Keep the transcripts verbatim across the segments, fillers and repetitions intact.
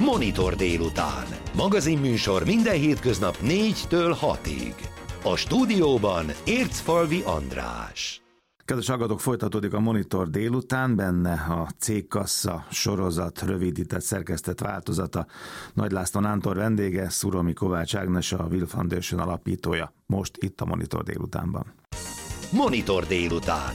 Monitor délután. Magazinműsor minden hétköznap négytől hatig. A stúdióban Ércfalvi András. Kedves hallgatók, folytatódik a Monitor délután, benne a Cégkassa sorozat rövidített szerkesztett változata. Nagy László Nántor vendége, Szuromi Kovács Ágnes, a Will Foundation alapítója. Most itt a Monitor délutánban. Monitor délután.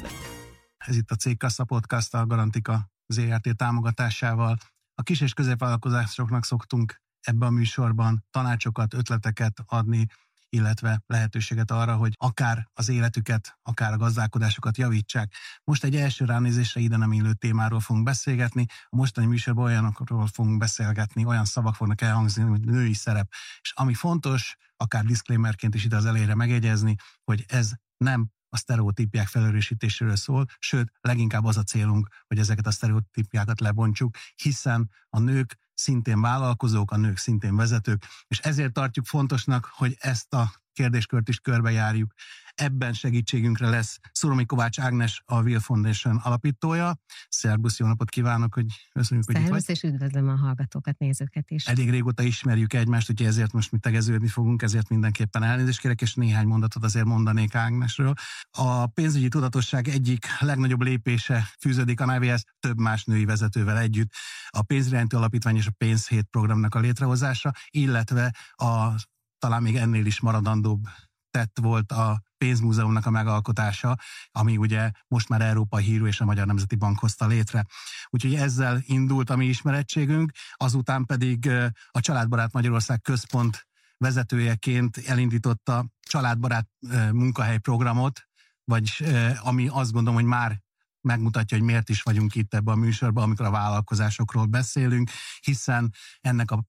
Ez itt a Cégkassa podcast, a Garantika zé er té támogatásával. A kis és középvállalkozásoknak szoktunk ebben a műsorban tanácsokat, ötleteket adni, illetve lehetőséget arra, hogy akár az életüket, akár a gazdálkodásukat javítsák. Most egy első ránézésre ide nem illő témáról fogunk beszélgetni. A mostani műsorban olyanokról fogunk beszélgetni, olyan szavak fognak elhangzni, hogy női szerep. És ami fontos, akár disclaimerként is ide az elejére megjegyezni, hogy ez nem a sztereotípiák felerősítéséről szól, sőt, leginkább az a célunk, hogy ezeket a sztereotípiákat lebontsuk, hiszen a nők szintén vállalkozók, a nők szintén vezetők, és ezért tartjuk fontosnak, hogy ezt a kérdéskört is körbejárjuk. Ebben segítségünkre lesz Szuromi Kovács Ágnes, a Will Foundation alapítója. Szerbusz, jó napot kívánok, hogy köszönjük, hogy itt vagy. És üdvözlöm a hallgatókat, nézőket is. Elég régóta ismerjük egymást, úgyhogy ezért most mi tegeződni fogunk, ezért mindenképpen elnézést kérek, és néhány mondatot azért mondanék Ágnesről. A pénzügyi tudatosság egyik legnagyobb lépése fűződik a nevéhez, több más női vezetővel együtt. A Pénzirányító Alapítvány és a Pénzhét programnak a létrehozása, illetve a talán még ennél is maradandóbb tett volt a pénzmúzeumnak a megalkotása, ami ugye most már Európa hírű és a Magyar Nemzeti Bank hozta létre. Úgyhogy ezzel indult a mi ismerettségünk, azután pedig a Családbarát Magyarország Központ vezetőjeként elindította családbarát munkahely programot, vagyis ami azt gondolom, hogy már megmutatja, hogy miért is vagyunk itt ebben a műsorban, amikor a vállalkozásokról beszélünk, hiszen ennek a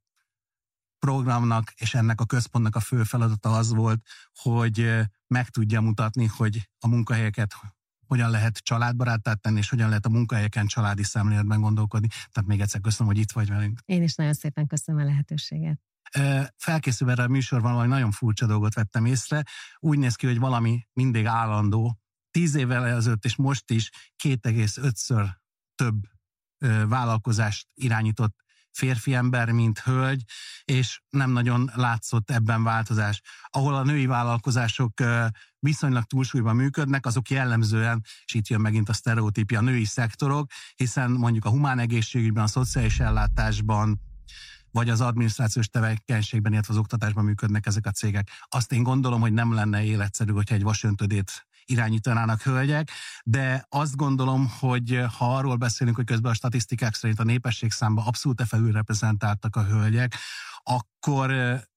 programnak és ennek a központnak a fő feladata az volt, hogy meg tudja mutatni, hogy a munkahelyeket hogyan lehet családbaráttá tenni, és hogyan lehet a munkahelyeken családi szemléletben gondolkodni. Tehát még egyszer köszönöm, hogy itt vagy velünk. Én is nagyon szépen köszönöm a lehetőséget. Felkészülve erre a műsorban valami nagyon furcsa dolgot vettem észre. Úgy néz ki, hogy valami mindig állandó. Tíz évvel ezelőtt és most is két egész ötször több vállalkozást irányított férfi ember, mint hölgy, és nem nagyon látszott ebben változás. Ahol a női vállalkozások viszonylag túlsúlyban működnek, azok jellemzően, és itt jön megint a sztereotípia, női szektorok, hiszen mondjuk a humán egészségügyben, a szociális ellátásban, vagy az adminisztrációs tevékenységben, illetve az oktatásban működnek ezek a cégek. Azt én gondolom, hogy nem lenne életszerű, hogyha egy vasöntödét irányítanának hölgyek, de azt gondolom, hogy ha arról beszélünk, hogy közben a statisztikák szerint a népességszámban abszolút felülreprezentáltak a hölgyek, akkor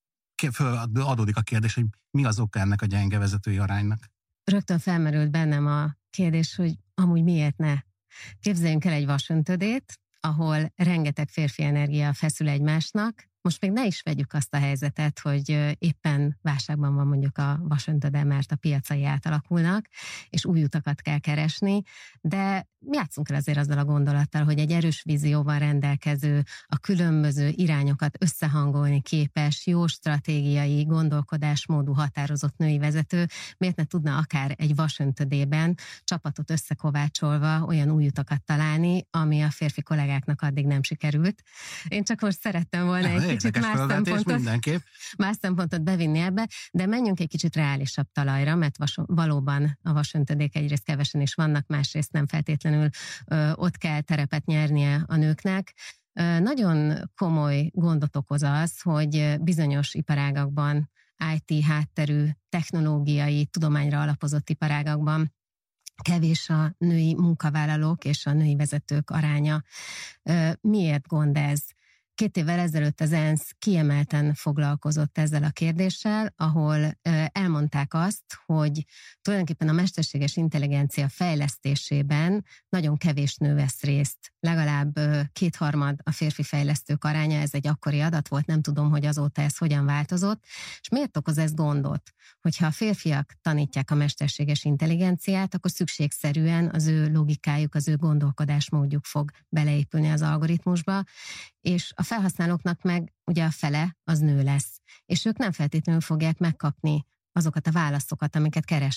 adódik a kérdés, hogy mi az oka ennek a gyenge vezetői aránynak. Rögtön felmerült bennem a kérdés, hogy amúgy miért ne. Képzeljünk el egy vasöntödét, ahol rengeteg férfi energia feszül egymásnak. Most még ne is vegyük azt a helyzetet, hogy éppen válságban van mondjuk a vasöntöde, mert a piacai átalakulnak, és új utakat kell keresni, de játszunk el azért azzal a gondolattal, hogy egy erős vízióval rendelkező, a különböző irányokat összehangolni képes, jó stratégiai, gondolkodásmódú, határozott női vezető, miért ne tudna akár egy vasöntödében csapatot összekovácsolva olyan új utakat találni, ami a férfi kollégáknak addig nem sikerült. Én csak most szerettem volna egy kicsit más szempontot, más szempontot bevinni ebbe, de menjünk egy kicsit reálisabb talajra, mert vas, valóban a vasöntödék egyrészt kevesen is vannak, másrészt nem feltétlenül ö, ott kell terepet nyernie a nőknek. Ö, nagyon komoly gondot okoz az, hogy bizonyos iparágakban, i té hátterű, technológiai, tudományra alapozott iparágakban kevés a női munkavállalók és a női vezetők aránya. Ö, miért gond ez? Két évvel ezelőtt az ENSZ kiemelten foglalkozott ezzel a kérdéssel, ahol elmondták azt, hogy tulajdonképpen a mesterséges intelligencia fejlesztésében nagyon kevés nő vesz részt. Legalább kétharmad a férfi fejlesztők aránya, ez egy akkori adat volt, nem tudom, hogy azóta ez hogyan változott. És miért okoz ez gondot? Hogyha a férfiak tanítják a mesterséges intelligenciát, akkor szükségszerűen az ő logikájuk, az ő gondolkodásmódjuk fog beleépülni az algoritmusba, és a felhasználóknak meg ugye a fele az nő lesz, és ők nem feltétlenül fogják megkapni azokat a válaszokat, amiket keresnek.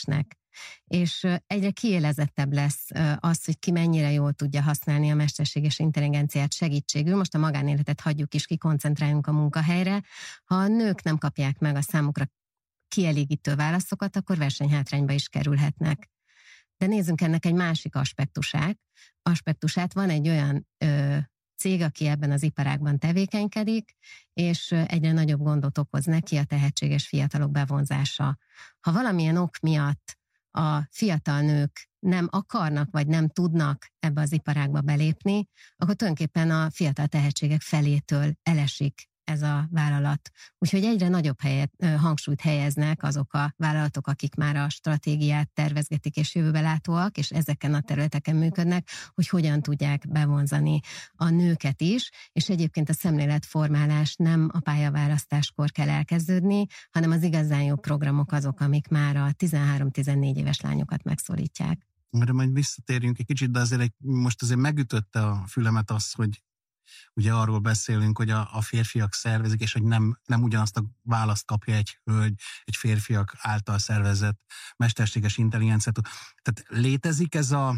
és egyre kiélezettebb lesz az, hogy ki mennyire jól tudja használni a mesterséges intelligenciát segítségül. Most a magánéletet hagyjuk is ki, koncentráljunk a munkahelyre. Ha a nők nem kapják meg a számukra kielégítő válaszokat, akkor versenyhátrányba is kerülhetnek. De nézzünk ennek egy másik aspektusát. aspektusát. Van egy olyan ö, cég, aki ebben az iparágban tevékenykedik, és egyre nagyobb gondot okoz neki a tehetséges fiatalok bevonzása. Ha valamilyen ok miatt a fiatal nők nem akarnak, vagy nem tudnak ebbe az iparágba belépni, akkor tulajdonképpen a fiatal tehetségek felétől elesik ez a vállalat. Úgyhogy egyre nagyobb helyet, hangsúlyt helyeznek azok a vállalatok, akik már a stratégiát tervezgetik és jövőbe látóak, és ezeken a területeken működnek, hogy hogyan tudják bevonzani a nőket is, és egyébként a szemléletformálás nem a pályaválasztáskor kell elkezdődni, hanem az igazán jó programok azok, amik már a tizenhárom-tizennégy éves lányokat megszólítják. Erre majd visszatérjünk egy kicsit, de azért egy, most azért megütötte a fülemet az, hogy ugye arról beszélünk, hogy a, a férfiak szervezik, és hogy nem, nem ugyanazt a választ kapja egy hölgy, egy férfiak által szervezett mesterséges intelligenciát. Tehát létezik ez a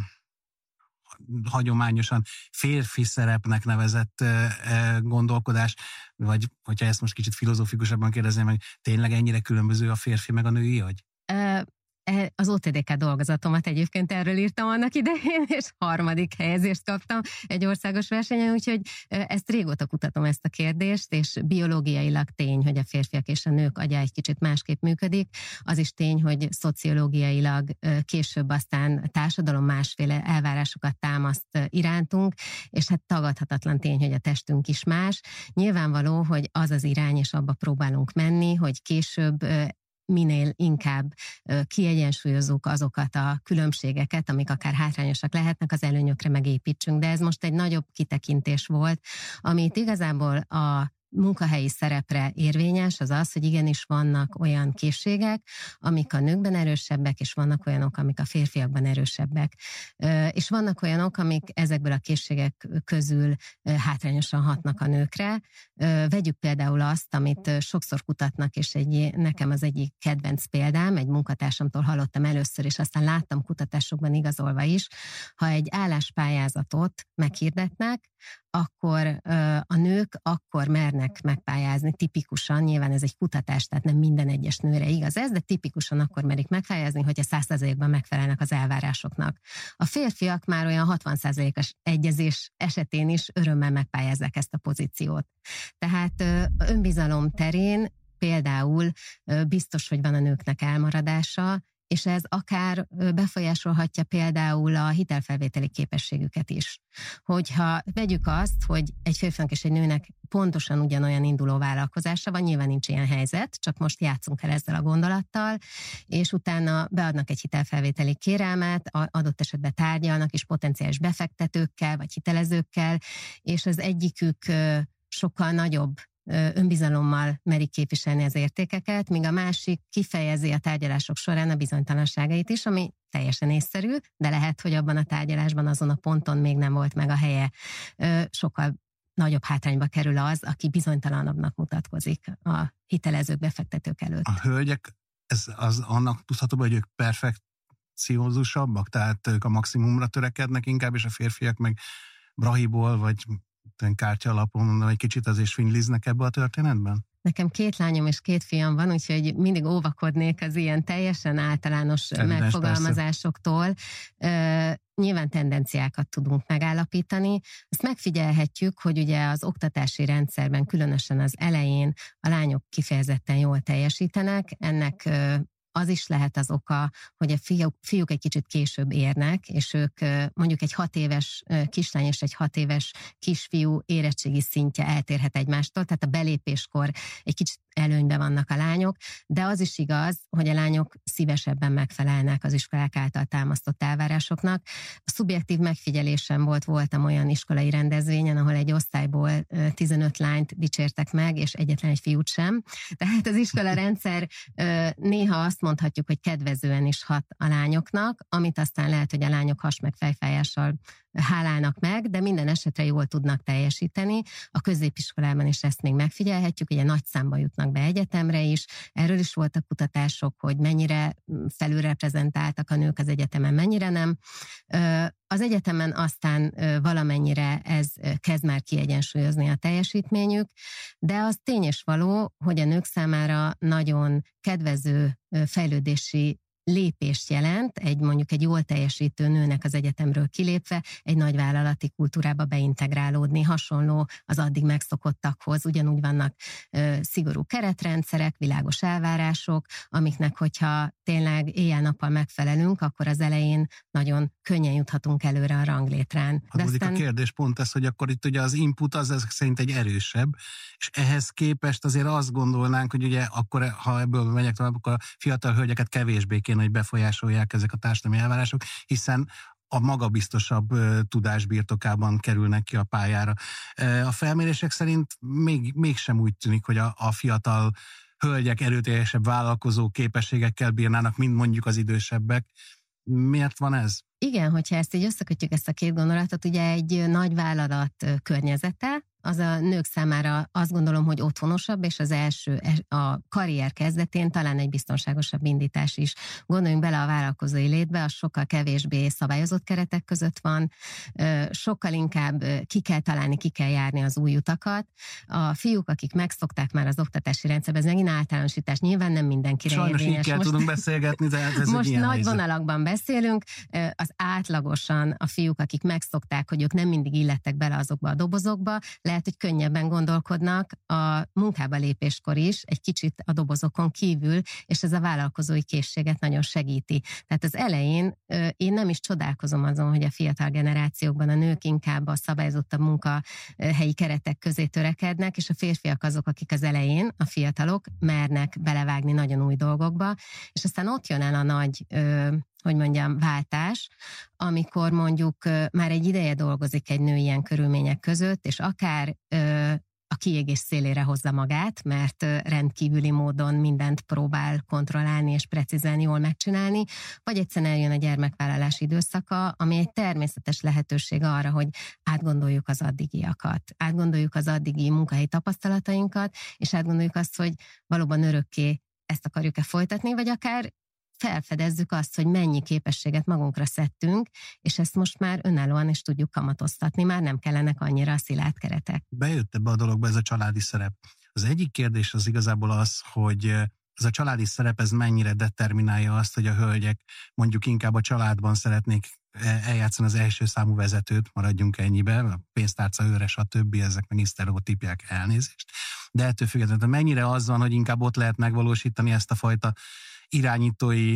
hagyományosan férfi szerepnek nevezett e, gondolkodás, vagy hogyha ezt most kicsit filozófikusabban kérdezném meg, tényleg ennyire különböző a férfi meg a női agy? Uh... Az o té dé ká dolgozatomat egyébként erről írtam annak idején, és harmadik helyezést kaptam egy országos versenyen, úgyhogy ezt régóta kutatom, ezt a kérdést, és biológiailag tény, hogy a férfiak és a nők agya egy kicsit másképp működik. Az is tény, hogy szociológiailag később aztán a társadalom másféle elvárásokat támaszt irántunk, és hát tagadhatatlan tény, hogy a testünk is más. Nyilvánvaló, hogy az az irány, és abba próbálunk menni, hogy később minél inkább kiegyensúlyozzuk azokat a különbségeket, amik akár hátrányosak lehetnek, az előnyökre megépítsünk. De ez most egy nagyobb kitekintés volt, amit igazából a munkahelyi szerepre érvényes, az az, hogy igenis vannak olyan készségek, amik a nőkben erősebbek, és vannak olyanok, amik a férfiakban erősebbek. És vannak olyanok, amik ezekből a készségek közül hátrányosan hatnak a nőkre. Vegyük például azt, amit sokszor kutatnak, és egy, nekem az egyik kedvenc példám, egy munkatársamtól hallottam először, és aztán láttam kutatásokban igazolva is, ha egy álláspályázatot meghirdetnek, akkor a nők akkor mernek megpályázni, tipikusan, nyilván ez egy kutatás, tehát nem minden egyes nőre igaz ez, de tipikusan akkor merik megpályázni, hogyha száz százalékban megfelelnek az elvárásoknak. A férfiak már olyan hatvan százalékos egyezés esetén is örömmel megpályázzák ezt a pozíciót. Tehát önbizalom terén például biztos, hogy van a nőknek elmaradása, és ez akár befolyásolhatja például a hitelfelvételi képességüket is. Hogyha vegyük azt, hogy egy férfinak és egy nőnek pontosan ugyanolyan induló vállalkozása van, nyilván nincs ilyen helyzet, csak most játszunk el ezzel a gondolattal, és utána beadnak egy hitelfelvételi kérelmet, adott esetben tárgyalnak is potenciális befektetőkkel, vagy hitelezőkkel, és az egyikük sokkal nagyobb önbizalommal merik képviselni az értékeket, míg a másik kifejezi a tárgyalások során a bizonytalanságait is, ami teljesen észszerű, de lehet, hogy abban a tárgyalásban azon a ponton még nem volt meg a helye. Sokkal nagyobb hátrányba kerül az, aki bizonytalanabbnak mutatkozik a hitelezők, befektetők előtt. A hölgyek, ez az annak tudható, hogy ők perfekciózusabbak, tehát ők a maximumra törekednek inkább, és a férfiak meg brahiból, vagy kártya alapon egy kicsit azért svindliznek ebbe a történetben? Nekem két lányom és két fiam van, úgyhogy mindig óvakodnék az ilyen teljesen általános Evidens, megfogalmazásoktól. Uh, nyilván tendenciákat tudunk megállapítani. Azt megfigyelhetjük, hogy ugye az oktatási rendszerben különösen az elején a lányok kifejezetten jól teljesítenek. Ennek uh, az is lehet az oka, hogy a fiúk, fiúk egy kicsit később érnek, és ők mondjuk egy hat éves kislány és egy hat éves kisfiú érettségi szintje eltérhet egymástól, tehát a belépéskor egy kicsit előnyben vannak a lányok, de az is igaz, hogy a lányok szívesebben megfelelnek az iskolák által támasztott elvárásoknak. A szubjektív megfigyelésem volt, voltam olyan iskolai rendezvényen, ahol egy osztályból tizenöt lányt dicsértek meg, és egyetlen egy fiút sem. Tehát az iskola rendszer néha azt mondhatjuk, hogy kedvezően is hat a lányoknak, amit aztán lehet, hogy a lányok has meg fejfájással hálálnak meg, de minden esetre jól tudnak teljesíteni. A középiskolában is ezt még megfigyelhetjük, ugye nagy számba jutnak be egyetemre is. Erről is voltak kutatások, hogy mennyire felülreprezentáltak a nők az egyetemen, mennyire nem. Az egyetemen aztán valamennyire ez kezd már kiegyensúlyozni a teljesítményük, de az tény és való, hogy a nők számára nagyon kedvező fejlődési lépést jelent, egy mondjuk egy jól teljesítő nőnek az egyetemről kilépve egy nagyvállalati kultúrába beintegrálódni, hasonló az addig megszokottakhoz. Ugyanúgy vannak ö, szigorú keretrendszerek, világos elvárások, amiknek, hogyha tényleg éjjel-nappal megfelelünk, akkor az elején nagyon könnyen juthatunk előre a ranglétrán. Adódik aztán... a kérdés pont ez, hogy akkor itt ugye az input az ezek szerint egy erősebb, és ehhez képest azért azt gondolnánk, hogy ugye akkor, ha ebből megyek tovább, akkor a fiatal hölgyeket kevésbé kéne, hogy befolyásolják ezek a társadalmi elvárások, hiszen a magabiztosabb uh, tudás birtokában kerülnek ki a pályára. Uh, a felmérések szerint még, mégsem úgy tűnik, hogy a, a fiatal hölgyek erőteljesebb vállalkozó képességekkel bírnának, mint mondjuk az idősebbek. Miért van ez? Igen, hogyha ezt így összekötjük, ezt a két gondolatot, ugye egy nagy vállalat környezete, az a nők számára azt gondolom, hogy otthonosabb, és az első, a karrier kezdetén talán egy biztonságosabb indítás is. Gondoljunk bele a vállalkozói létbe, az sokkal kevésbé szabályozott keretek között van, sokkal inkább ki kell találni, ki kell járni az új utakat. A fiúk, akik megszokták már az oktatási rendszerben, ez megint általánosítás, nyilván nem mindenkire Sajnos érvényes. így kell most, tudunk beszélgetni, de ez most egy ilyen nagy helyzet. vonalakban beszélünk, az átlagosan a fiúk, akik megszokták, hogy ők nem mindig illettek bele azokba a dobozokba, lehet, hogy könnyebben gondolkodnak a munkába lépéskor is, egy kicsit a dobozokon kívül, és ez a vállalkozói készséget nagyon segíti. Tehát az elején én nem is csodálkozom azon, hogy a fiatal generációkban a nők inkább a szabályozottabb munkahelyi keretek közé törekednek, és a férfiak azok, akik az elején, a fiatalok mernek belevágni nagyon új dolgokba, és aztán ott jön el a nagy... hogy mondjam, váltás, amikor mondjuk már egy ideje dolgozik egy nő ilyen körülmények között, és akár ö, a kiégés szélére hozza magát, mert rendkívüli módon mindent próbál kontrollálni és precízen jól megcsinálni, vagy egyszerűen eljön a gyermekvállalás időszaka, ami egy természetes lehetőség arra, hogy átgondoljuk az addigiakat, átgondoljuk az addigi munkahelyi tapasztalatainkat, és átgondoljuk azt, hogy valóban örökké ezt akarjuk-e folytatni, vagy akár felfedezzük azt, hogy mennyi képességet magunkra szedtünk, és ezt most már önállóan is tudjuk kamatoztatni, már nem kellenek annyira a szilárd keretek. Bejött ebbe a dologba ez a családi szerep. Az egyik kérdés az igazából az, hogy ez a családi szerep ez mennyire determinálja azt, hogy a hölgyek mondjuk inkább a családban szeretnék eljátszani az első számú vezetőt, maradjunk ennyibe, a pénztárca őre, stb. Ezek meg sztereotípiák, elnézést. De ettől függetlenül mennyire az van, hogy inkább ott lehet megvalósítani ezt a fajta irányítói,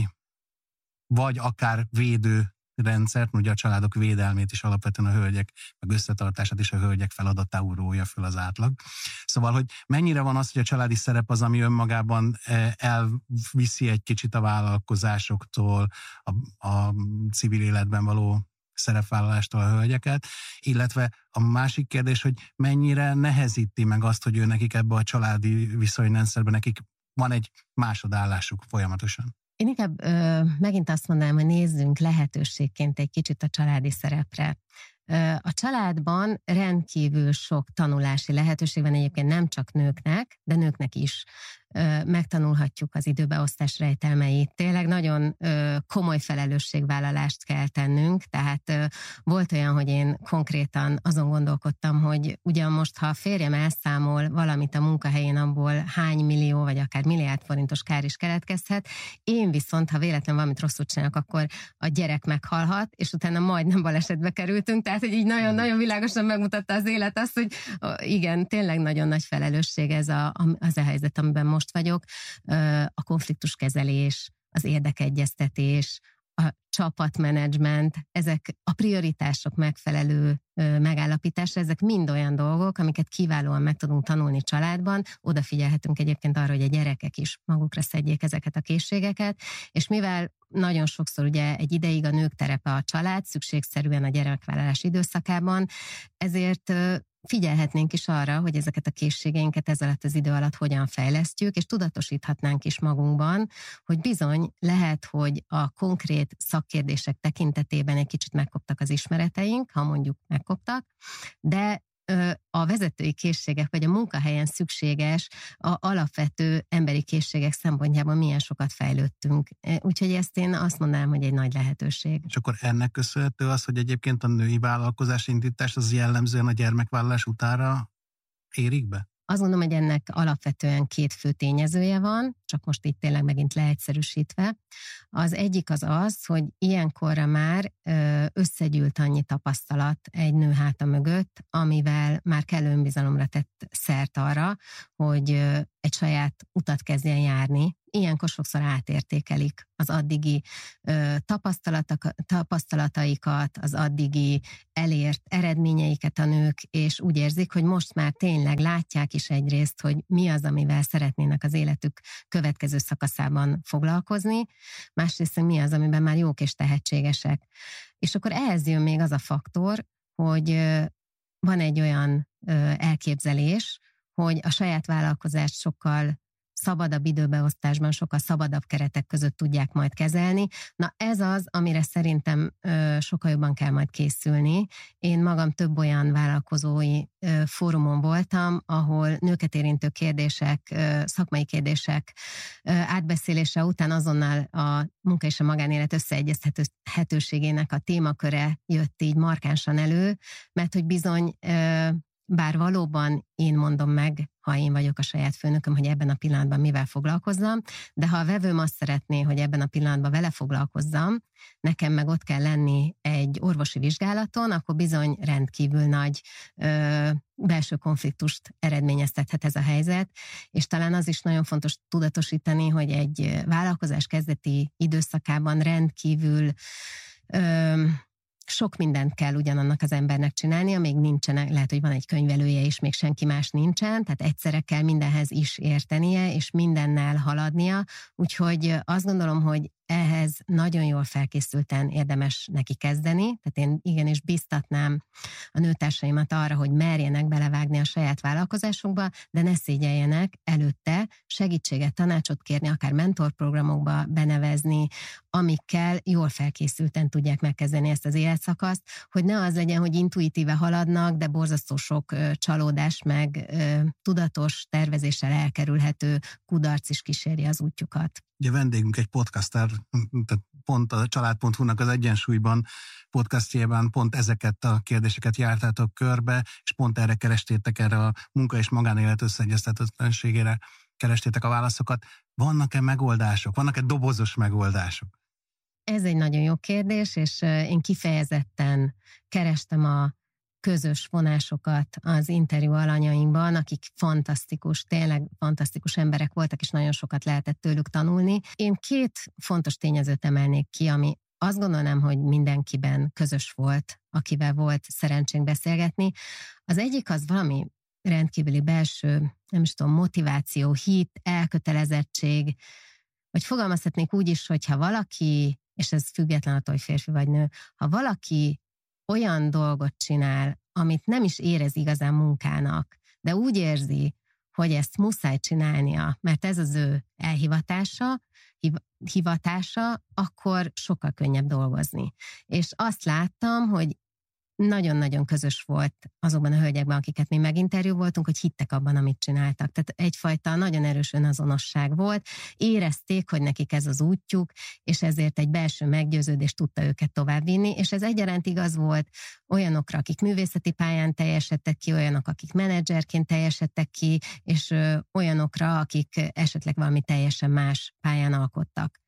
vagy akár védő rendszert, ugye a családok védelmét is alapvetően a hölgyek, meg összetartását is a hölgyek feladatául rója föl az átlag. Szóval, hogy mennyire van az, hogy a családi szerep az, ami önmagában elviszi egy kicsit a vállalkozásoktól, a, a civil életben való szerepvállalástól a hölgyeket, illetve a másik kérdés, hogy mennyire nehezíti meg azt, hogy ő nekik ebbe a családi viszonyrendszerben nekik van egy másodállásuk folyamatosan. Én inkább ö, megint azt mondanám, hogy nézzünk lehetőségként egy kicsit a családi szerepre. Ö, a családban rendkívül sok tanulási lehetőség van egyébként nem csak nőknek, de nőknek is. Ö, megtanulhatjuk az időbeosztás rejtelmeit. Tényleg nagyon ö, komoly felelősségvállalást kell tennünk, tehát ö, volt olyan, hogy én konkrétan azon gondolkodtam, hogy ugyan most, ha a férjem elszámol valamit a munkahelyén, abból hány millió, vagy akár milliárd forintos kár is keletkezhet, én viszont, ha véletlenül valamit rosszul csinálok, akkor a gyerek meghalhat, és utána majdnem balesetbe kerültünk, tehát hogy így nagyon-nagyon világosan megmutatta az élet azt, hogy igen, tényleg nagyon nagy felelősség ez a, az a helyzet, amiben most vagyok, a konfliktuskezelés, az érdekegyeztetés, a csapatmenedzsment, ezek a prioritások megfelelő megállapítása, ezek mind olyan dolgok, amiket kiválóan meg tudunk tanulni családban, odafigyelhetünk egyébként arra, hogy a gyerekek is magukra szedjék ezeket a készségeket, és mivel nagyon sokszor ugye egy ideig a nők terepe a család, szükségszerűen a gyerekvállalás időszakában, ezért figyelhetnénk is arra, hogy ezeket a készségeinket ez alatt az idő alatt hogyan fejlesztjük, és tudatosíthatnánk is magunkban, hogy bizony lehet, hogy a konkrét szakkérdések tekintetében egy kicsit megkoptak az ismereteink, ha mondjuk megkoptak, de a vezetői készségek, vagy a munkahelyen szükséges, a alapvető emberi készségek szempontjából milyen sokat fejlődtünk. Úgyhogy ezt én azt mondanám, hogy egy nagy lehetőség. És akkor ennek köszönhető az, hogy egyébként a női vállalkozás indítás az jellemzően a gyermekvállalás utára érik be? Azt gondolom, hogy ennek alapvetően két fő tényezője van, csak most itt tényleg megint leegyszerűsítve. Az egyik az az, hogy ilyenkorra már összegyűlt annyi tapasztalat egy nő háta mögött, amivel már kellő önbizalomra tett szert arra, hogy egy saját utat kezdjen járni. Ilyenkor sokszor átértékelik az addigi tapasztalataikat, az addigi elért eredményeiket a nők, és úgy érzik, hogy most már tényleg látják is egyrészt, hogy mi az, amivel szeretnének az életük következő szakaszában foglalkozni, másrészt mi az, amiben már jók és tehetségesek. És akkor ehhez jön még az a faktor, hogy van egy olyan elképzelés, hogy a saját vállalkozást sokkal szabadabb időbeosztásban, sokkal szabadabb keretek között tudják majd kezelni. Na ez az, amire szerintem ö, sokkal jobban kell majd készülni. Én magam több olyan vállalkozói ö, fórumon voltam, ahol nőket érintő kérdések, ö, szakmai kérdések ö, átbeszélése után azonnal a munka és a magánélet összeegyeztethetőségének a témaköre jött így markánsan elő, mert hogy bizony ö, bár valóban én mondom meg, ha én vagyok a saját főnököm, hogy ebben a pillanatban mivel foglalkozzam, de ha a vevőm azt szeretné, hogy ebben a pillanatban vele foglalkozzam, nekem meg ott kell lenni egy orvosi vizsgálaton, akkor bizony rendkívül nagy ö, belső konfliktust eredményeztethet ez a helyzet, és talán az is nagyon fontos tudatosítani, hogy egy vállalkozás kezdeti időszakában rendkívül ö, sok mindent kell ugyanannak az embernek csinálnia, még nincsenek, lehet, hogy van egy könyvelője, és még senki más nincsen, tehát egyszerre kell mindenhez is értenie, és mindennel haladnia, úgyhogy azt gondolom, hogy ehhez nagyon jól felkészülten érdemes neki kezdeni, tehát én igenis biztatnám a nőtársaimat arra, hogy merjenek belevágni a saját vállalkozásukba, de ne szégyeljenek előtte segítséget, tanácsot kérni, akár mentorprogramokba benevezni, amikkel jól felkészülten tudják megkezdeni ezt az életszakaszt, hogy ne az legyen, hogy intuitíve haladnak, de borzasztó sok ö, csalódás, meg ö, tudatos tervezéssel elkerülhető kudarc is kíséri az útjukat. Ugye vendégünk egy podcaster, tehát pont a család pont hu-nak az Egyensúlyban podcastjében pont ezeket a kérdéseket jártátok körbe, és pont erre kerestétek, erre a munka és magánélet összeegyeztethetőségére kerestétek a válaszokat. Vannak-e megoldások? Vannak-e dobozos megoldások? Ez egy nagyon jó kérdés, és én kifejezetten kerestem a közös vonásokat az interjú alanyainkban, akik fantasztikus, tényleg fantasztikus emberek voltak, és nagyon sokat lehetett tőlük tanulni. Én két fontos tényezőt emelnék ki, ami azt gondolom, hogy mindenkiben közös volt, akivel volt szerencsénk beszélgetni. Az egyik az valami rendkívüli belső, nem is tudom, motiváció, hit, elkötelezettség, vagy fogalmazhatnék úgy is, hogyha valaki, és ez független attól, hogy férfi vagy nő, ha valaki olyan dolgot csinál, amit nem is érez igazán munkának, de úgy érzi, hogy ezt muszáj csinálnia, mert ez az ő elhivatása, hivatása, akkor sokkal könnyebb dolgozni. És azt láttam, hogy nagyon-nagyon közös volt azokban a hölgyekben, akiket mi meginterjú voltunk, hogy hittek abban, amit csináltak. Tehát egyfajta nagyon erős önazonosság volt, érezték, hogy nekik ez az útjuk, és ezért egy belső meggyőződés tudta őket továbbvinni, és ez egyaránt igaz volt olyanokra, akik művészeti pályán teljesedtek ki, olyanok, akik menedzserként teljesedtek ki, és ö, olyanokra, akik esetleg valami teljesen más pályán alkottak.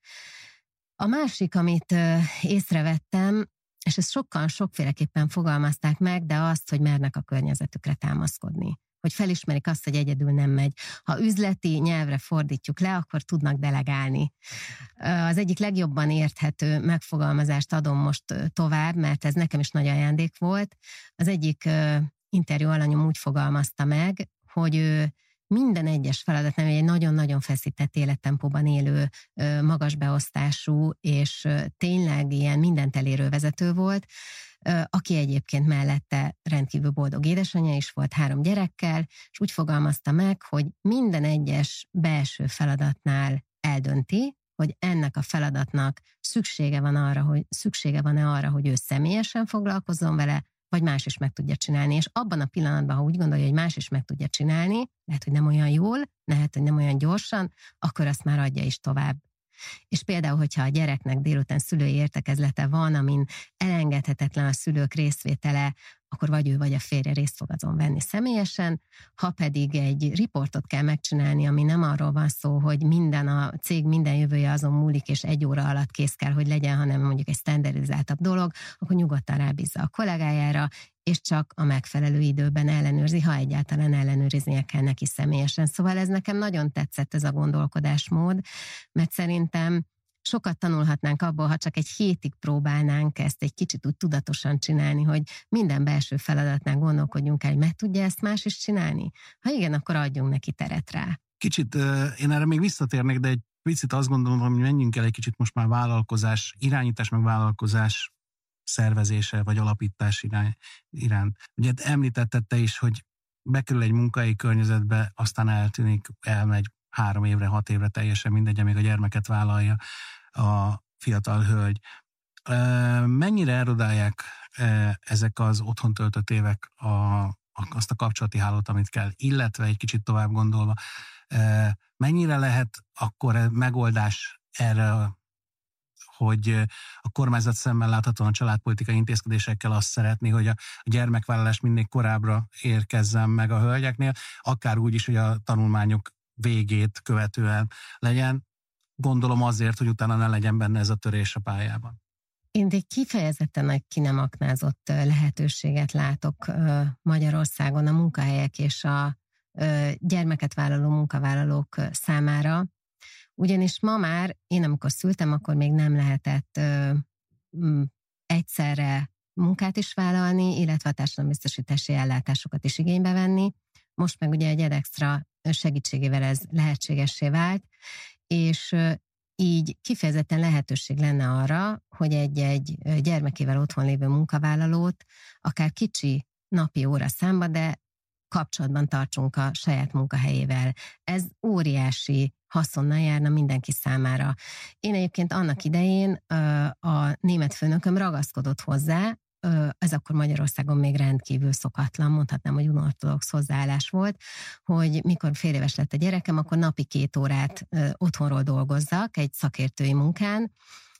A másik, amit ö, észrevettem, és ezt sokkal sokféleképpen fogalmazták meg, de azt, hogy mernek a környezetükre támaszkodni. Hogy felismerik azt, hogy egyedül nem megy. Ha üzleti nyelvre fordítjuk le, akkor tudnak delegálni. Az egyik legjobban érthető megfogalmazást adom most tovább, mert ez nekem is nagy ajándék volt. Az egyik interjú alanyom úgy fogalmazta meg, hogy ő minden egyes feladat, nem egy nagyon-nagyon feszített élettempóban élő, magas beosztású, és tényleg ilyen mindent elérő vezető volt. aki egyébként mellette rendkívül boldog édesanyja is volt három gyerekkel, és úgy fogalmazta meg, hogy minden egyes belső feladatnál eldönti, hogy ennek a feladatnak szüksége van arra, hogy szüksége van-e arra, hogy ő személyesen foglalkozzon vele, vagy más is meg tudja csinálni. És abban a pillanatban, ha úgy gondolja, hogy más is meg tudja csinálni, lehet, hogy nem olyan jól, lehet, hogy nem olyan gyorsan, akkor azt már adja is tovább. És például, hogyha a gyereknek délután szülői értekezlete van, amin elengedhetetlen a szülők részvétele, akkor vagy ő, vagy a férje részt fog azon venni személyesen, ha pedig egy riportot kell megcsinálni, ami nem arról van szó, hogy minden a cég minden jövője azon múlik, és egy óra alatt kész kell, hogy legyen, hanem mondjuk egy standardizáltabb dolog, akkor nyugodtan rábízza a kollégájára, és csak a megfelelő időben ellenőrzi, ha egyáltalán ellenőriznie kell neki személyesen. Szóval ez nekem nagyon tetszett, ez a gondolkodásmód, mert szerintem sokat tanulhatnánk abból, ha csak egy hétig próbálnánk ezt egy kicsit úgy tudatosan csinálni, hogy minden belső feladatnál gondolkodjunk el, hogy meg tudja ezt más is csinálni. Ha igen, akkor adjunk neki teret rá. Kicsit, én erre még visszatérnék, de egy picit azt gondolom, hogy menjünk el egy kicsit most már vállalkozás, irányítás meg vállalkozás szervezése vagy alapítás irány, iránt. Ugye említetted te is, hogy bekerül egy munkahelyi környezetbe, aztán eltűnik, elmegy három évre, hat évre, teljesen mindegy, amíg a gyermeket vállalja a fiatal hölgy. Mennyire erodálják ezek az otthon töltött évek a, azt a kapcsolati hálót, amit kell, illetve egy kicsit tovább gondolva, mennyire lehet akkor megoldás erre, hogy a kormányzat szemmel láthatóan a családpolitikai intézkedésekkel azt szeretné, hogy a gyermekvállalás minél korábbra érkezzen meg a hölgyeknél, akár úgy is, hogy a tanulmányok végét követően legyen. Gondolom azért, hogy utána ne legyen benne ez a törés a pályában. Én egy kifejezetten nagy ki nem aknázott lehetőséget látok Magyarországon a munkahelyek és a gyermeket vállaló munkavállalók számára. Ugyanis ma már, én amikor szültem, akkor még nem lehetett ö, m, egyszerre munkát is vállalni, illetve a társadalombiztosítási ellátásokat is igénybe venni. Most meg ugye egy edextra segítségével ez lehetségessé vált, és ö, így kifejezetten lehetőség lenne arra, hogy egy-egy gyermekével otthon lévő munkavállalót akár kicsi napi óra számba, de kapcsolatban tartsunk a saját munkahelyével. Ez óriási haszonnal járna mindenki számára. Én egyébként annak idején a német főnököm ragaszkodott hozzá, ez akkor Magyarországon még rendkívül szokatlan, mondhatnám, hogy unortodox hozzáállás volt, hogy mikor fél éves lett a gyerekem, akkor napi két órát otthonról dolgozzak egy szakértői munkán.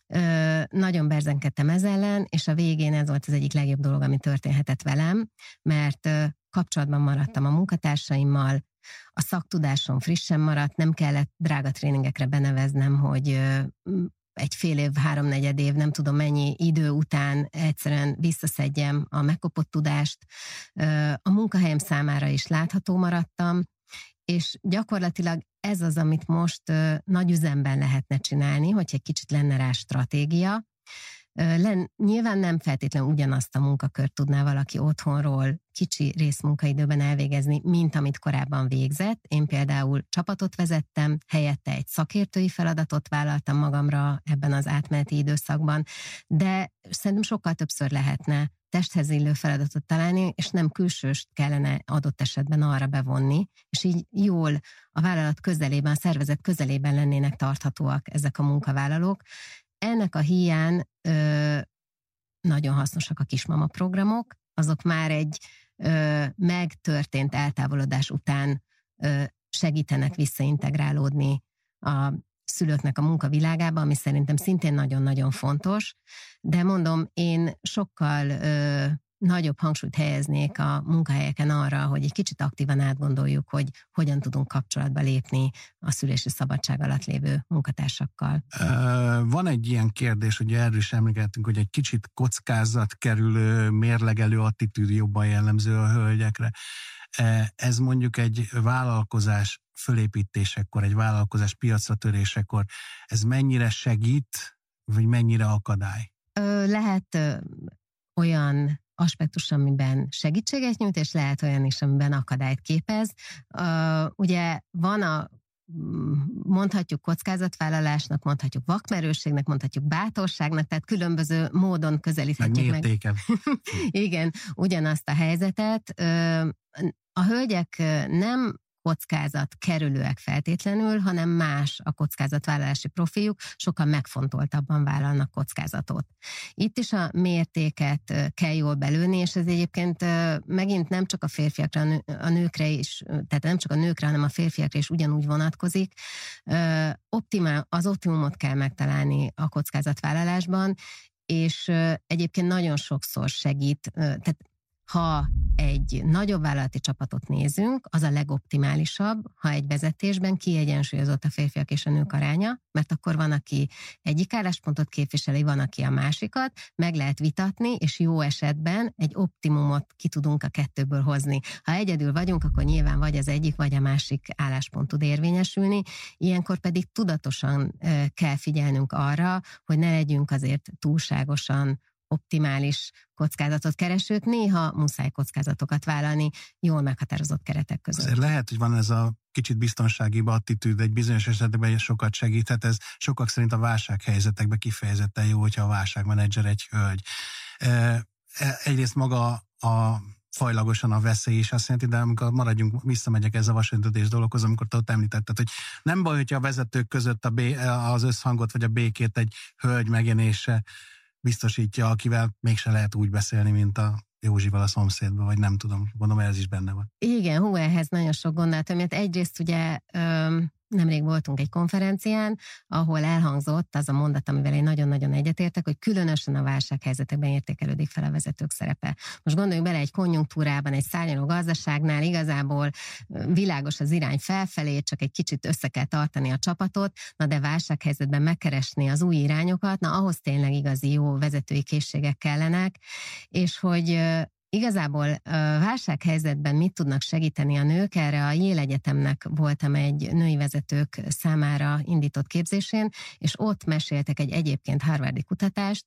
Nagyon berzenkedtem ez ellen, és a végén ez volt az egyik legjobb dolog, ami történhetett velem, mert kapcsolatban maradtam a munkatársaimmal, a szaktudásom frissen maradt, nem kellett drága tréningekre beneveznem, hogy egy fél év, háromnegyed év, nem tudom mennyi idő után egyszerűen visszaszedjem a megkopott tudást. A munkahelyem számára is látható maradtam, és gyakorlatilag ez az, amit most nagy üzemben lehetne csinálni, hogyha egy kicsit lenne rá stratégia. Len, nyilván nem feltétlenül ugyanazt a munkakört tudná valaki otthonról kicsi részmunkaidőben elvégezni, mint amit korábban végzett. Én például csapatot vezettem, helyette egy szakértői feladatot vállaltam magamra ebben az átmeneti időszakban, de szerintem sokkal többször lehetne testhez illő feladatot találni, és nem külsőst kellene adott esetben arra bevonni, és így jól a vállalat közelében, a szervezet közelében lennének tarthatóak ezek a munkavállalók. Ennek a híján ö, nagyon hasznosak a kismama programok, azok már egy ö, megtörtént eltávolodás után ö, segítenek visszaintegrálódni a szülőknek a munkavilágába, ami szerintem szintén nagyon-nagyon fontos, de mondom, én sokkal ö, nagyobb hangsúlyt helyeznék a munkahelyeken arra, hogy egy kicsit aktívan átgondoljuk, hogy hogyan tudunk kapcsolatba lépni a szülési szabadság alatt lévő munkatársakkal. Van egy ilyen kérdés, hogy erről is emlékeztünk, hogy egy kicsit kockázat kerülő, mérlegelő attitűd jobban jellemző a hölgyekre. Ez mondjuk egy vállalkozás fölépítésekor, egy vállalkozás piacra törésekor, ez mennyire segít, vagy mennyire akadály? Lehet olyan aspektus, amiben segítséget nyújt, és lehet olyan is, amiben akadályt képez. Uh, ugye van a mondhatjuk kockázatvállalásnak, mondhatjuk vakmerősségnek, mondhatjuk bátorságnak, tehát különböző módon közelíthetjük meg. Meg. Igen, ugyanazt a helyzetet. A hölgyek nem kockázat kerülőek feltétlenül, hanem más a kockázatvállalási profiljuk, sokkal megfontoltabban vállalnak kockázatot. Itt is a mértéket kell jól belőni, és ez egyébként megint nem csak a férfiakra, a nőkre is, tehát nem csak a nőkre, hanem a férfiakra is ugyanúgy vonatkozik. Optimál, az optimumot kell megtalálni a kockázatvállalásban, és egyébként nagyon sokszor segít, tehát ha egy nagyobb vállalati csapatot nézünk, az a legoptimálisabb, ha egy vezetésben kiegyensúlyozott a férfiak és a nők aránya, mert akkor van, aki egyik álláspontot képviseli, van, aki a másikat, meg lehet vitatni, és jó esetben egy optimumot ki tudunk a kettőből hozni. Ha egyedül vagyunk, akkor nyilván vagy az egyik, vagy a másik álláspont tud érvényesülni, ilyenkor pedig tudatosan kell figyelnünk arra, hogy ne legyünk azért túlságosan optimális kockázatot keresők, néha muszáj kockázatokat vállalni jól meghatározott keretek között. Azért lehet, hogy van ez a kicsit biztonságibb attitűd, egy bizonyos esetben sokat segíthet, ez sokak szerint a válsághelyzetekben kifejezetten jó, hogyha a válságmenedzser egy hölgy. Egyrészt maga a fajlagosan a veszély is azt jelenti, de amikor maradjunk, visszamegyek ez a vasöntödés dologhoz, amikor te ott említetted, hogy nem baj, hogyha a vezetők között a bé, az összhangot vagy a békét egy hölgy megjelenése biztosítja, akivel mégse lehet úgy beszélni, mint a Józsival a szomszédban, vagy nem tudom, gondolom, ez is benne van. Igen, hú, ehhez nagyon sok gondolatom, mert egyrészt ugye öm, nemrég voltunk egy konferencián, ahol elhangzott az a mondat, amivel én nagyon-nagyon egyetértek, hogy különösen a válsághelyzetekben értékelődik fel a vezetők szerepe. Most gondoljunk bele, egy konjunktúrában, egy szárnyaló gazdaságnál igazából világos az irány felfelé, csak egy kicsit össze kell tartani a csapatot, na de válsághelyzetben megkeresni az új irányokat, na ahhoz tényleg igazi jó vezetői készségek kellenek, és hogy igazából a válsághelyzetben mit tudnak segíteni a nők? Erre a Yale Egyetemnek voltam egy női vezetők számára indított képzésén, és ott meséltek egy egyébként harvardi kutatást,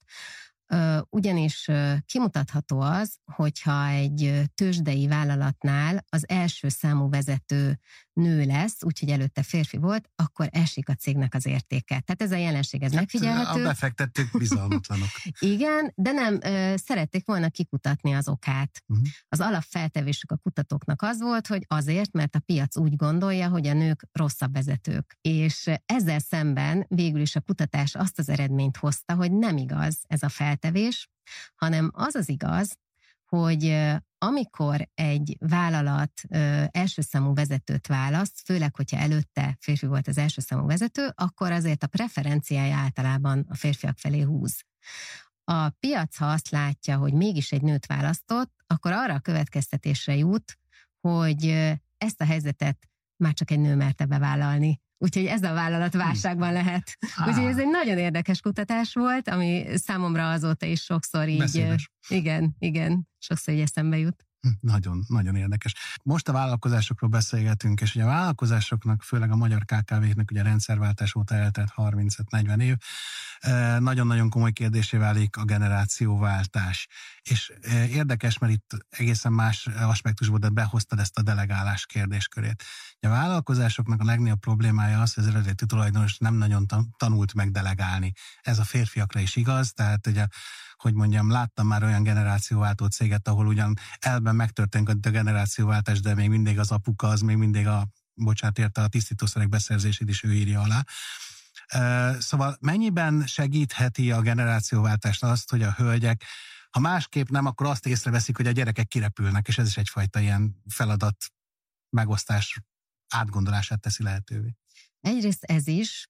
ugyanis kimutatható az, hogyha egy tőzsdei vállalatnál az első számú vezető nő lesz, úgyhogy előtte férfi volt, akkor esik a cégnek az értéke. Tehát ez a jelenség, ez hát megfigyelhető. A befektetők bizalmatlanok. Igen, de nem, szerették volna kikutatni az okát. Uh-huh. Az alapfeltevésük a kutatóknak az volt, hogy azért, mert a piac úgy gondolja, hogy a nők rosszabb vezetők. És ezzel szemben végül is a kutatás azt az eredményt hozta, hogy nem igaz ez a feltevés, hanem az az igaz, hogy amikor egy vállalat ö, első számú vezetőt választ, főleg, hogyha előtte férfi volt az első számú vezető, akkor azért a preferenciája általában a férfiak felé húz. A piac, ha azt látja, hogy mégis egy nőt választott, akkor arra a következtetésre jut, hogy ezt a helyzetet már csak egy nő merte bevállalni. Úgyhogy ez a vállalat válságban lehet. Ah. Úgyhogy ez egy nagyon érdekes kutatás volt, ami számomra azóta is sokszor így... Beszédes. Igen, igen, sokszor így eszembe jut. Nagyon, nagyon érdekes. Most a vállalkozásokról beszélgetünk, és ugye a vállalkozásoknak, főleg a magyar ká ká véknek ugye a rendszerváltás óta eltelt harmincöt-negyven év, nagyon-nagyon komoly kérdésé válik a generációváltás. És érdekes, mert itt egészen más aspektusból, de behoztad ezt a delegálás kérdéskörét. A vállalkozásoknak a legnagyobb problémája az, hogy az eredeti tulajdonos nem nagyon tanult meg delegálni. Ez a férfiakra is igaz, tehát ugye, hogy mondjam, láttam már olyan generációváltó céget, ahol ugyan elben megtörtént a generációváltás, de még mindig az apuka, az még mindig a, bocsánat, érte a tisztítószerek beszerzését is ő írja alá. Szóval mennyiben segítheti a generációváltást azt, hogy a hölgyek, ha másképp nem, akkor azt észreveszik, hogy a gyerekek kirepülnek, és ez is egyfajta ilyen feladat megosztás átgondolását teszi lehetővé. Egyrészt ez is,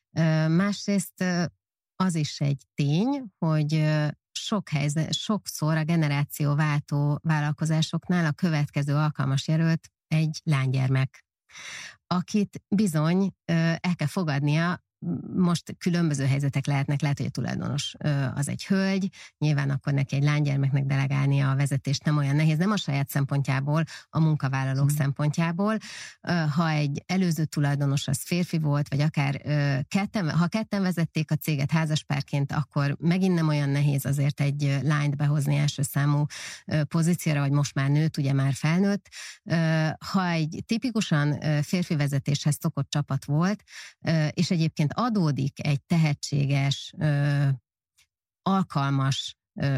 másrészt az is egy tény, hogy sok helyzet, sokszor a generációváltó vállalkozásoknál a következő alkalmas jelölt egy lánygyermek, akit bizony el kell fogadnia most különböző helyzetek lehetnek, lehet, hogy a tulajdonos az egy hölgy, nyilván akkor neki egy lánygyermeknek delegálnia a vezetést nem olyan nehéz, nem a saját szempontjából, a munkavállalók hmm. szempontjából. Ha egy előző tulajdonos az férfi volt, vagy akár ketten, ha ketten vezették a céget házaspárként, akkor megint nem olyan nehéz azért egy lányt behozni első számú pozícióra, vagy most már nőt, ugye már felnőtt. Ha egy tipikusan férfi vezetéshez szokott csapat volt, és egyébként adódik egy tehetséges, alkalmas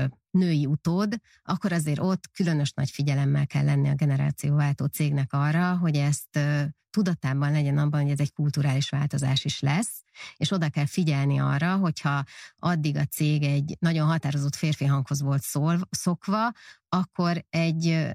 női utód, akkor azért ott különös nagy figyelemmel kell lenni a generációváltó cégnek arra, hogy ezt tudatában legyen abban, hogy ez egy kulturális változás is lesz, és oda kell figyelni arra, hogyha addig a cég egy nagyon határozott férfi hanghoz volt szól, szokva, akkor egy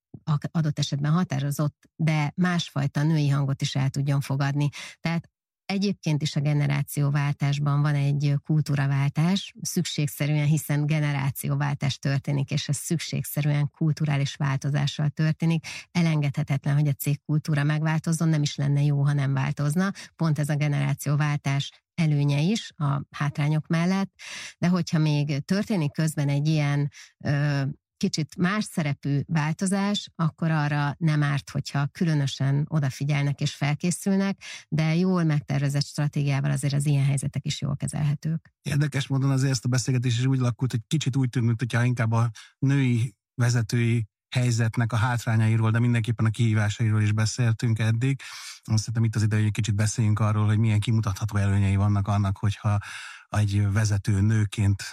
adott esetben határozott, de másfajta női hangot is el tudjon fogadni. Tehát egyébként is a generációváltásban van egy kultúraváltás, szükségszerűen, hiszen generációváltás történik, és ez szükségszerűen kulturális változással történik. Elengedhetetlen, hogy a cégkultúra megváltozzon, nem is lenne jó, ha nem változna. Pont ez a generációváltás előnye is a hátrányok mellett, de hogyha még történik közben egy ilyen ö, kicsit más szerepű változás, akkor arra nem árt, hogyha különösen odafigyelnek és felkészülnek, de jól megtervezett stratégiával azért az ilyen helyzetek is jól kezelhetők. Érdekes módon azért ezt a beszélgetés is úgy alakult, hogy kicsit úgy tűnt, hogyha inkább a női vezetői helyzetnek a hátrányairól, de mindenképpen a kihívásairól is beszéltünk eddig. Azt szerintem itt az ideje, hogy egy kicsit beszéljünk arról, hogy milyen kimutatható előnyei vannak annak, hogyha egy vezető nőként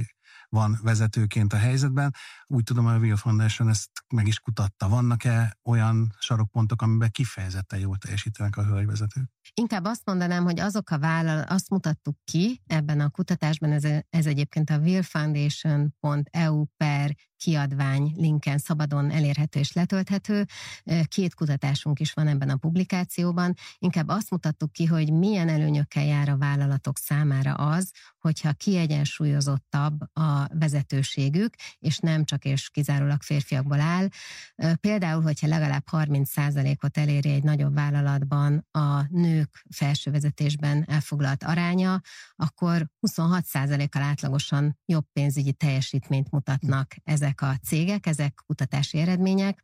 van vezetőként a helyzetben. Úgy tudom, hogy a Will Foundation ezt meg is kutatta. Vannak-e olyan sarokpontok, amiben kifejezetten jól teljesítenek a hölgyvezetők? Inkább azt mondanám, hogy azok a vállalat, azt mutattuk ki ebben a kutatásban, ez, ez egyébként a willfoundation pont e u per kiadvány linken szabadon elérhető és letölthető. Két kutatásunk is van ebben a publikációban. Inkább azt mutattuk ki, hogy milyen előnyökkel jár a vállalatok számára az, hogyha kiegyensúlyozottabb a vezetőségük, és nem csak és kizárólag férfiakból áll. Például, hogyha legalább harminc százalékot eléri egy nagyobb vállalatban a nők felső vezetésben elfoglalt aránya, akkor huszonhat százalékkal átlagosan jobb pénzügyi teljesítményt mutatnak ezek a cégek, ezek kutatási eredmények.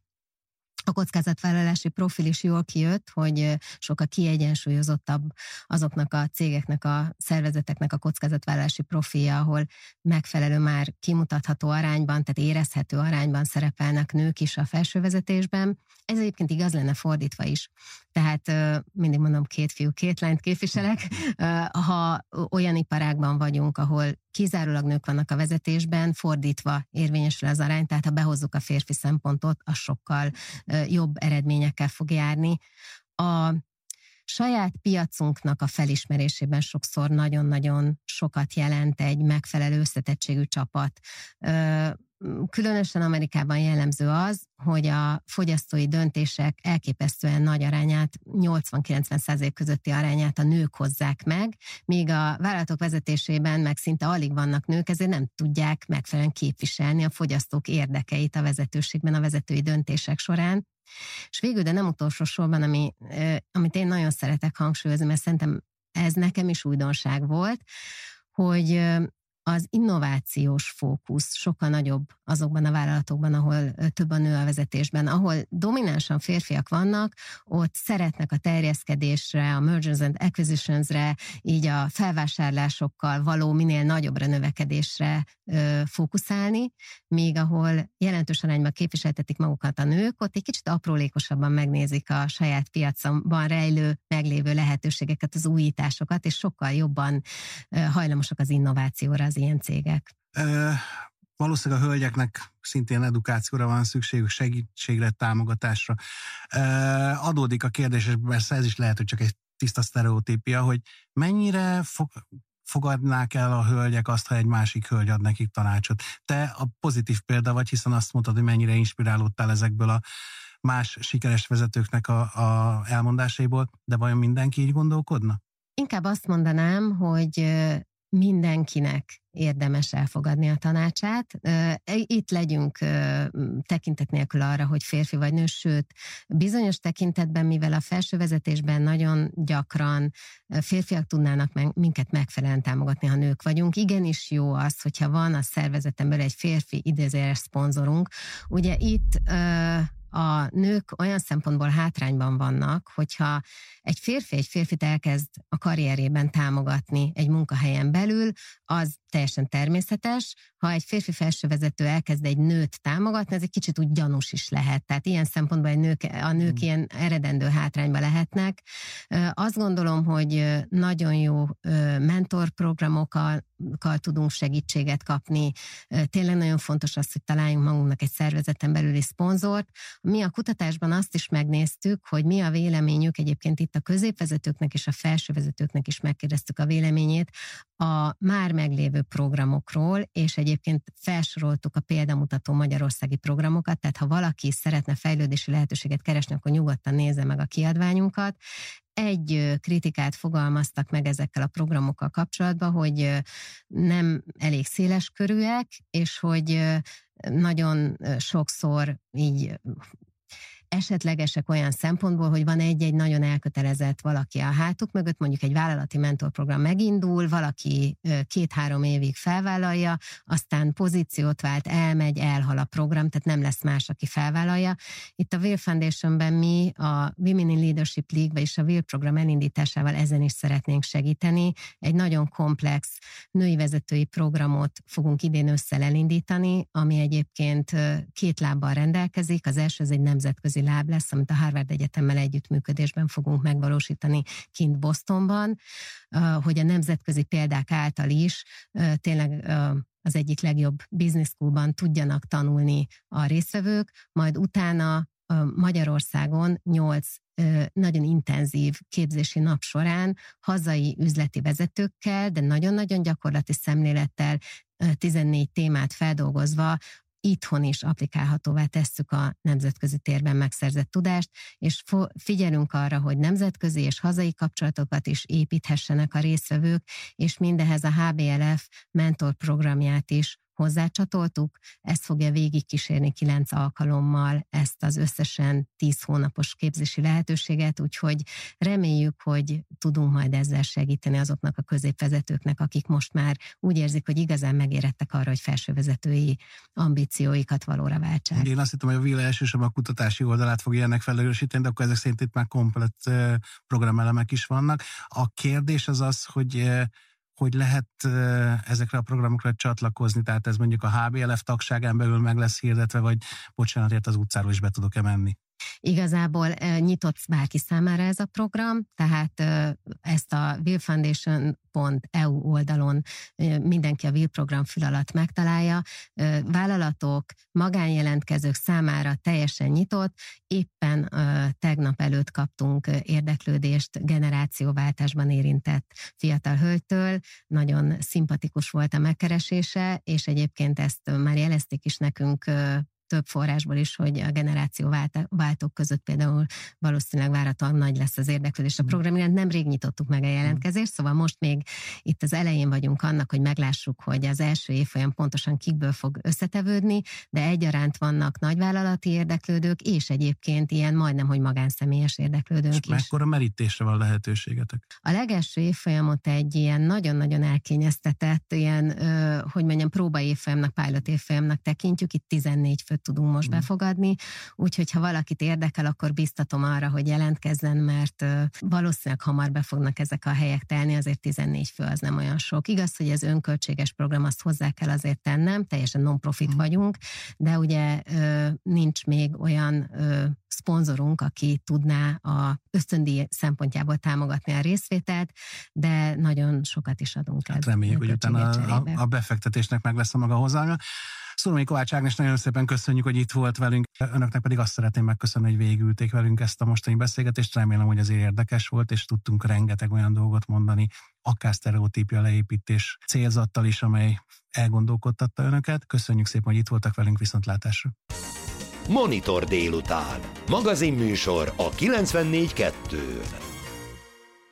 A kockázatvállalási profil is jól kijött, hogy sokkal kiegyensúlyozottabb azoknak a cégeknek, a szervezeteknek a kockázatvállalási profilja, ahol megfelelő már kimutatható arányban, tehát érezhető arányban szerepelnek nők is a felsővezetésben. Ez egyébként igaz lenne fordítva is. Tehát mindig mondom, két fiú, két lányt képviselek. Ha olyan iparágban vagyunk, ahol kizárólag nők vannak a vezetésben, fordítva érvényesül az arány, tehát ha behozzuk a férfi szempontot, az sokkal jobb eredményekkel fog járni. A saját piacunknak a felismerésében sokszor nagyon-nagyon sokat jelent egy megfelelő összetettségű csapat. Különösen Amerikában jellemző az, hogy a fogyasztói döntések elképesztően nagy arányát, nyolcvan-kilencven százalék közötti arányát a nők hozzák meg, míg a vállalatok vezetésében meg szinte alig vannak nők, ezért nem tudják megfelelően képviselni a fogyasztók érdekeit a vezetőségben, a vezetői döntések során. És végül, de nem utolsó sorban, ami, amit én nagyon szeretek hangsúlyozni, mert szerintem ez nekem is újdonság volt, hogy az innovációs fókusz sokkal nagyobb azokban a vállalatokban, ahol több a nő a vezetésben. Ahol dominánsan férfiak vannak, ott szeretnek a terjeszkedésre, a mergers and acquisitionsre, így a felvásárlásokkal való minél nagyobbra növekedésre ö, fókuszálni, míg ahol jelentős arányban képviseltetik magukat a nők, ott egy kicsit aprólékosabban megnézik a saját piacban rejlő, meglévő lehetőségeket, az újításokat, és sokkal jobban ö, hajlamosak az innovációra az ilyen cégek. E, valószínűleg a hölgyeknek szintén edukációra van szükségük, segítségre, támogatásra. E, adódik a kérdés, és persze ez is lehet, hogy csak egy tiszta sztereotípia, hogy mennyire fog, fogadnák el a hölgyek azt, ha egy másik hölgy ad nekik tanácsot. Te a pozitív példa vagy, hiszen azt mondtad, hogy mennyire inspirálódtál ezekből a más sikeres vezetőknek a, a elmondásaiból, de vajon mindenki így gondolkodna? Inkább azt mondanám, hogy mindenkinek érdemes elfogadni a tanácsát. Itt legyünk tekintet nélkül arra, hogy férfi vagy nő, sőt, bizonyos tekintetben, mivel a felső vezetésben nagyon gyakran férfiak tudnának meg, minket megfelelően támogatni, ha nők vagyunk. Igenis jó az, hogyha van a szervezeten belül egy férfi idézőjeles szponzorunk. Ugye itt a nők olyan szempontból hátrányban vannak, hogyha egy férfi egy férfit elkezd a karrierében támogatni egy munkahelyen belül, az teljesen természetes. Ha egy férfi felsővezető elkezd egy nőt támogatni, ez egy kicsit úgy gyanús is lehet. Tehát ilyen szempontból egy nők, a nők mm. ilyen eredendő hátrányba lehetnek. Azt gondolom, hogy nagyon jó mentorprogramokkal tudunk segítséget kapni. Tényleg nagyon fontos az, hogy találjunk magunknak egy szervezeten belüli szponzort. Mi a kutatásban azt is megnéztük, hogy mi a véleményük, egyébként itt a középvezetőknek és a felsővezetőknek is megkérdeztük a véleményét a már meglévő programokról, és egyébként felsoroltuk a példamutató magyarországi programokat, tehát ha valaki szeretne fejlődési lehetőséget keresni, akkor nyugodtan nézze meg a kiadványunkat. Egy kritikát fogalmaztak meg ezekkel a programokkal kapcsolatban, hogy nem elég széles körűek, és hogy nagyon sokszor így esetlegesek olyan szempontból, hogy van egy-egy nagyon elkötelezett valaki a hátuk mögött, mondjuk egy vállalati mentorprogram megindul, valaki két-három évig felvállalja, aztán pozíciót vált, elmegy, elhal a program, tehát nem lesz más, aki felvállalja. Itt a Will Foundationben mi a Women in Leadership League, vagyis a Will program elindításával ezen is szeretnénk segíteni. Egy nagyon komplex női vezetői programot fogunk idén ősszel elindítani, ami egyébként két lábbal rendelkezik. Az első az egy nemzetközi láb lesz, amit a Harvard Egyetemmel együttműködésben fogunk megvalósítani kint Bostonban, hogy a nemzetközi példák által is tényleg az egyik legjobb business schoolban tudjanak tanulni a résztvevők, majd utána Magyarországon nyolc nagyon intenzív képzési nap során hazai üzleti vezetőkkel, de nagyon-nagyon gyakorlati szemlélettel, tizennégy témát feldolgozva itthon is applikálhatóvá tesszük a nemzetközi térben megszerzett tudást, és figyelünk arra, hogy nemzetközi és hazai kapcsolatokat is építhessenek a résztvevők, és mindehez a há bé el ef mentor programját is hozzácsatoltuk. Ezt fogja végigkísérni kilenc alkalommal ezt az összesen tíz hónapos képzési lehetőséget, úgyhogy reméljük, hogy tudunk majd ezzel segíteni azoknak a középvezetőknek, akik most már úgy érzik, hogy igazán megérettek arra, hogy felsővezetői ambícióikat valóra váltsák. Én azt hittem, hogy a Will elsősorban a kutatási oldalát fogja ennek felerősíteni, de akkor ezek szerint itt már komplett programelemek is vannak. A kérdés az az, hogy hogy lehet ezekre a programokra csatlakozni, tehát ez mondjuk a há bé el ef tagságán belül meg lesz hirdetve, vagy bocsánatért az utcáról is be tudok-e menni? Igazából nyitott bárki számára ez a program, tehát ezt a will foundation pont e u oldalon mindenki a Will program fül alatt megtalálja. Vállalatok, magánjelentkezők számára teljesen nyitott. Éppen tegnap előtt kaptunk érdeklődést generációváltásban érintett fiatal hölgytől. Nagyon szimpatikus volt a megkeresése, és egyébként ezt már jelezték is nekünk több forrásból is, hogy a generációváltók között például valószínűleg várhatóan nagy lesz az érdeklődés a program iránt. Nemrég nyitottuk meg a jelentkezést, szóval most még itt az elején vagyunk annak, hogy meglássuk, hogy az első évfolyam pontosan kikből fog összetevődni, de egyaránt vannak nagyvállalati érdeklődők, és egyébként ilyen majdnem, hogy magánszemélyes érdeklődők is. És mekkora merítésre van lehetőségetek? A legelső évfolyamot egy ilyen nagyon-nagyon elkényeztetett, ilyen, hogy mondjam, próba évfolyamnak, pilot évfolyamnak tekintjük, itt tizennégy főt tudunk most befogadni, úgyhogy ha valakit érdekel, akkor biztatom arra, hogy jelentkezzen, mert valószínűleg hamar be fognak ezek a helyek telni, azért tizennégy fő az nem olyan sok. Igaz, hogy ez önköltséges program, azt hozzá kell azért tennem, teljesen non-profit vagyunk, de ugye nincs még olyan szponzorunk, aki tudná a ösztöndíj szempontjából támogatni a részvételt, de nagyon sokat is adunk. Hát reméljük, hogy utána a, a befektetésnek meg lesz a maga hozzáállja. Szurmai Kovács Ágnes, nagyon szépen köszönjük, hogy itt volt velünk. Önöknek pedig azt szeretném megköszönni, hogy végigülték velünk ezt a mostani beszélgetést. Remélem, hogy azért érdekes volt, és tudtunk rengeteg olyan dolgot mondani, akár sztereotípia leépítés célzattal is, amely elgondolkodtatta önöket. Köszönjük szépen, hogy itt voltak velünk, viszontlátásra. Monitor délután. Magazinműsor a kilencvennégy kettőn.